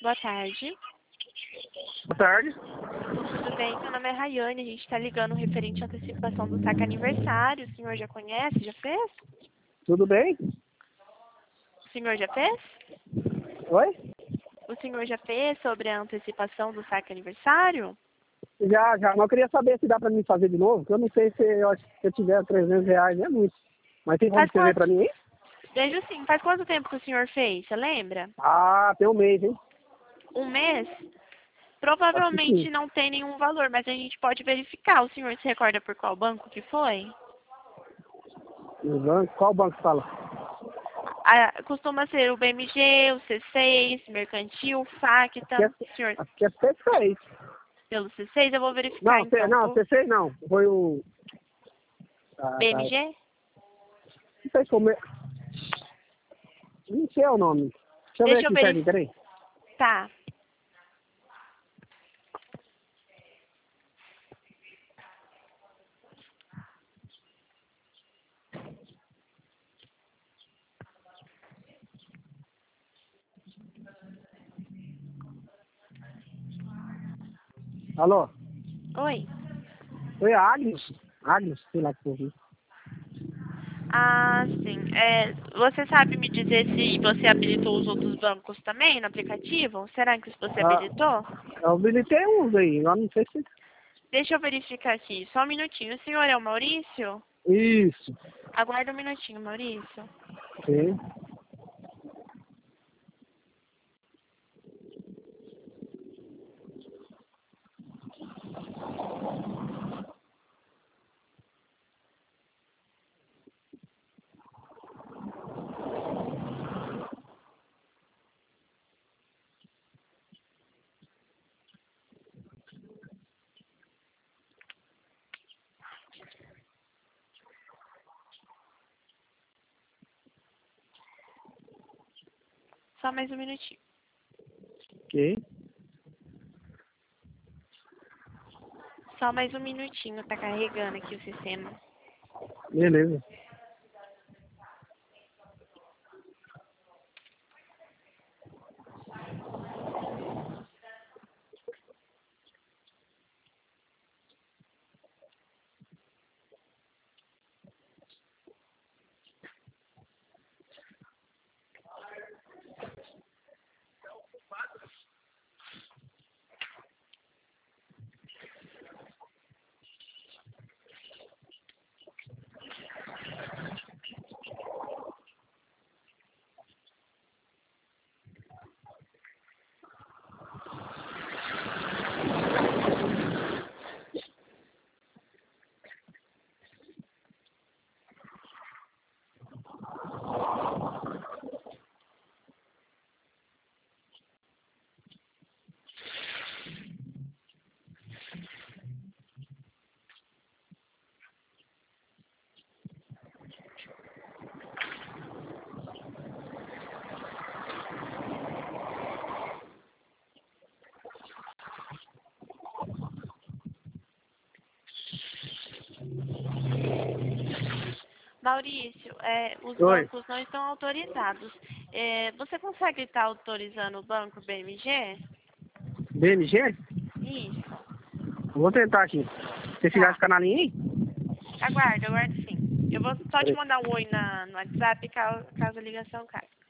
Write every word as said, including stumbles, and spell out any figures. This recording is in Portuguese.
boa tarde. Boa tarde. Tudo bem? Meu nome é Rayane, a gente está ligando referente à antecipação do saque aniversário. O senhor já conhece? Já fez? Tudo bem? O senhor já fez? Oi? O senhor já fez sobre a antecipação do saque aniversário? Já, já. Mas eu queria saber se dá pra mim fazer de novo, porque eu não sei se eu, se eu tiver trezentos reais, é muito. Mas tem como Faz escrever quanto? pra mim aí? Vejo sim. Faz quanto tempo que o senhor fez? Você lembra? Ah, tem um mês, hein? Um mês? Acho que sim. Provavelmente não tem nenhum valor, mas a gente pode verificar. O senhor se recorda por qual banco que foi? No banco? Qual banco fala? Ah, costuma ser o B M G, o C seis, Mercantil, Aqui é, Facta. Senhor, aqui é C seis. pelo C seis eu vou verificar Não, C, então. não, Por C seis não. Foi o... Ah, tá. B M G? Não sei como é. Não sei o nome. Deixa eu ver Deixa eu aqui, certinho, verificar. peraí. Tá. Alô? Oi. Foi a Agnes? Agnes, sei lá que foi. Ah, sim. É, você sabe me dizer se você habilitou os outros bancos também no aplicativo? Será que você Ah, habilitou? eu habilitei uns aí, eu não sei se... Deixa eu verificar aqui. Só um minutinho. O senhor é o Maurício? Isso. Aguarda um minutinho, Maurício. Sim. Só mais um minutinho. Ok. Só mais um minutinho. Tá carregando aqui o sistema. Beleza. Maurício, é, os Oi. bancos não estão autorizados. É, você consegue estar autorizando o banco B M G? B M G? Isso. Vou tentar aqui. Você ficar Tá. ficar na linha aí? Aguarda, aguarda sim. Eu vou só te Peraí. mandar um oi na, no WhatsApp caso, caso a ligação caia.